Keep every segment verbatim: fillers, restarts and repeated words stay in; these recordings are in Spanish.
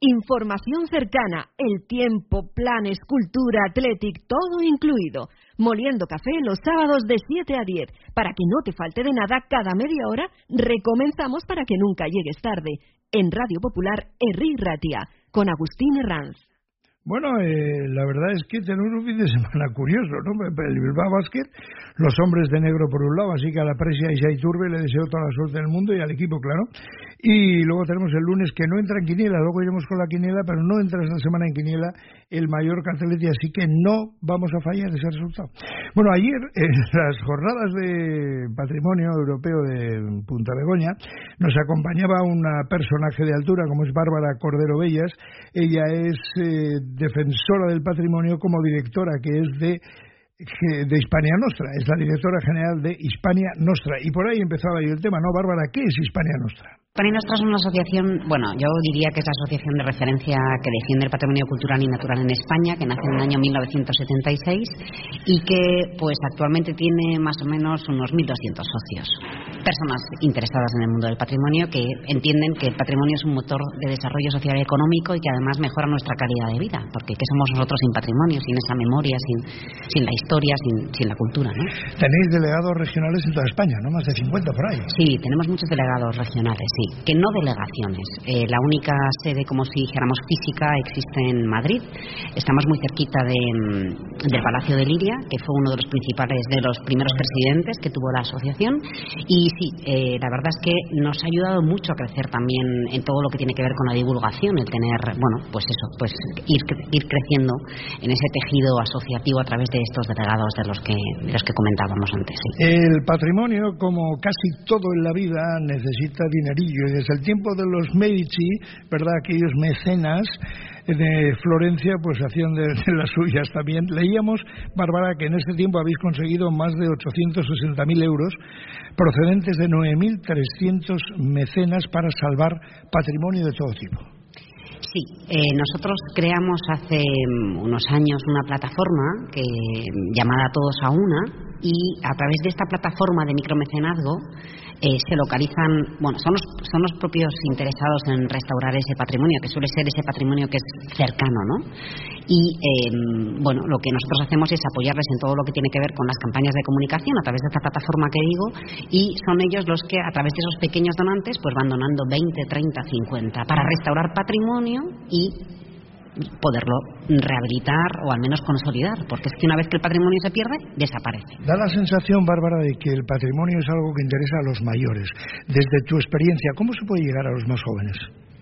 Información cercana, el tiempo, planes, cultura, athletic, todo incluido. Moliendo café los sábados de siete a diez. Para que no te falte de nada, cada media hora recomenzamos para que nunca llegues tarde. En Radio Popular, Herri Ratia, con Agustín Herranz. Bueno, eh, la verdad es que tenemos un fin de semana curioso, ¿no? El Bilbao Basket, los hombres de negro por un lado, así que a la Presia y a Iturbe le deseo toda la suerte del mundo y al equipo, claro. Y luego tenemos el lunes que no entra en quiniela, luego iremos con la quiniela, pero no entra esta semana en quiniela el Mallorca Athletic, así que no vamos a fallar ese resultado. Bueno, ayer en las jornadas de patrimonio europeo de Punta Begoña nos acompañaba una personaje de altura como es Bárbara Cordero Bellas. Ella es eh, defensora del patrimonio como directora, que es de de Hispania Nostra, es la directora general de Hispania Nostra, y por ahí empezaba ahí el tema, ¿no, Bárbara? ¿Qué es Hispania Nostra? Hispania Nostra es una asociación, bueno, yo diría que es la asociación de referencia que defiende el patrimonio cultural y natural en España, que nace en el año mil novecientos setenta y seis y que pues actualmente tiene más o menos unos mil doscientos socios, personas interesadas en el mundo del patrimonio que entienden que el patrimonio es un motor de desarrollo social y económico y que además mejora nuestra calidad de vida, porque ¿qué somos nosotros sin patrimonio, sin esa memoria, sin, sin la historia, sin, sin la cultura, ¿no? Tenéis delegados regionales en toda España, ¿no? Más de cincuenta por ahí. Sí, tenemos muchos delegados regionales, sí, que no delegaciones. Eh, la única sede, como si dijéramos física, existe en Madrid. Estamos muy cerquita de, del Palacio de Liria, que fue uno de los principales, de los primeros presidentes que tuvo la asociación. Y sí, eh, la verdad es que nos ha ayudado mucho a crecer también en todo lo que tiene que ver con la divulgación, el tener, bueno, pues eso, pues ir, ir creciendo en ese tejido asociativo a través de estos delegados de los que, de los que comentábamos antes. Sí. El patrimonio, como casi todo en la vida, necesita dinerillo, y desde el tiempo de los Medici, ¿verdad?, aquellos mecenas de Florencia, pues hacían de, de las suyas también. Leíamos, Bárbara, que en este tiempo habéis conseguido más de ochocientos sesenta mil euros procedentes de nueve mil trescientos mecenas para salvar patrimonio de todo tipo. Sí, eh, nosotros creamos hace unos años una plataforma que, llamada Todos a Una, y a través de esta plataforma de micromecenazgo eh, se localizan, bueno, son los, son los propios interesados en restaurar ese patrimonio, que suele ser ese patrimonio que es cercano, ¿no? Y eh, bueno, lo que nosotros hacemos es apoyarles en todo lo que tiene que ver con las campañas de comunicación a través de esta plataforma que digo, y son ellos los que a través de esos pequeños donantes pues van donando veinte, treinta, cincuenta para restaurar patrimonio y poderlo rehabilitar o al menos consolidar, porque es que una vez que el patrimonio se pierde, desaparece. Da la sensación, Bárbara, de que el patrimonio es algo que interesa a los mayores. Desde tu experiencia, ¿cómo se puede llegar a los más jóvenes?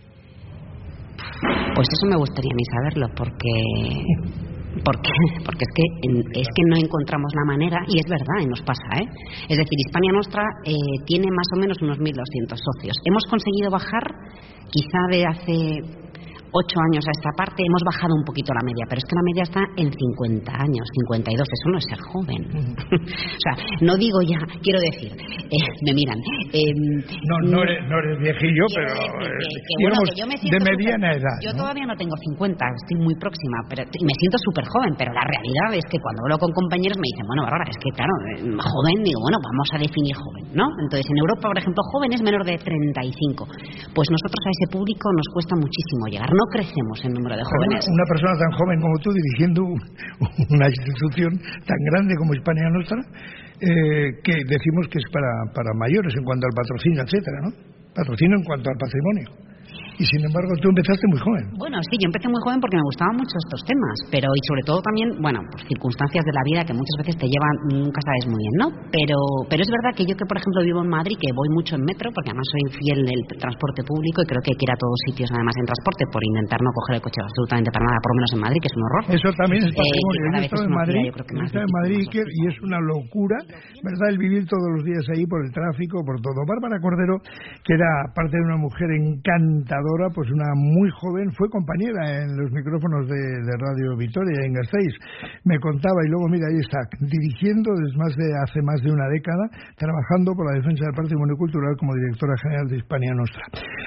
Pues eso me gustaría a mí saberlo, porque porque porque es que es que no encontramos la manera, y es verdad, y nos pasa, ¿eh? Es decir, Hispania Nostra eh, tiene más o menos unos mil doscientos socios. Hemos conseguido bajar, quizá de hace ocho años a esta parte, hemos bajado un poquito la media, pero es que la media está en cincuenta años, cincuenta y dos, eso no es ser joven. O sea, no digo ya, quiero decir, eh, me miran. Eh, no, no, eres, no eres viejillo, pero decir, que, que, digamos, bueno, que yo me siento de mediana super, edad. Yo ¿no? todavía no tengo cincuenta, estoy muy próxima, pero y me siento súper joven, pero la realidad es que cuando hablo con compañeros me dicen, bueno, Bárbara, es que claro, joven, digo, bueno, vamos a definir joven, ¿no? Entonces, en Europa, por ejemplo, joven es menor de treinta y cinco. Pues nosotros a ese público nos cuesta muchísimo llegar, no crecemos en número de jóvenes. Una persona tan joven como tú dirigiendo una institución tan grande como Hispania Nostra, eh, que decimos que es para, para mayores en cuanto al patrocinio, etcétera, ¿no? Patrocinio en cuanto al patrimonio. Y sin embargo tú empezaste muy joven. Bueno, sí, yo empecé muy joven porque me gustaban mucho estos temas, pero y sobre todo también, bueno, por circunstancias de la vida que muchas veces te llevan, nunca sabes muy bien, ¿no? Pero pero es verdad que yo que por ejemplo vivo en Madrid, que voy mucho en metro, porque además soy fiel del transporte público y creo que hay que ir a todos sitios además en transporte por intentar no coger el coche absolutamente para nada, por lo menos en Madrid, que es un horror. Eso también es patrimonio. Eh, yo estaba en Madrid, yo estaba en Madrid que, y es una locura, ¿verdad?, el vivir todos los días ahí por el tráfico, por todo. Bárbara Cordero, que era aparte de una mujer encantadora, pues una muy joven, fue compañera en los micrófonos de, de Radio Vitoria en Gasteiz. Me contaba, y luego mira, ahí está, dirigiendo desde más de hace más de una década, trabajando por la defensa del patrimonio cultural como directora general de Hispania Nostra.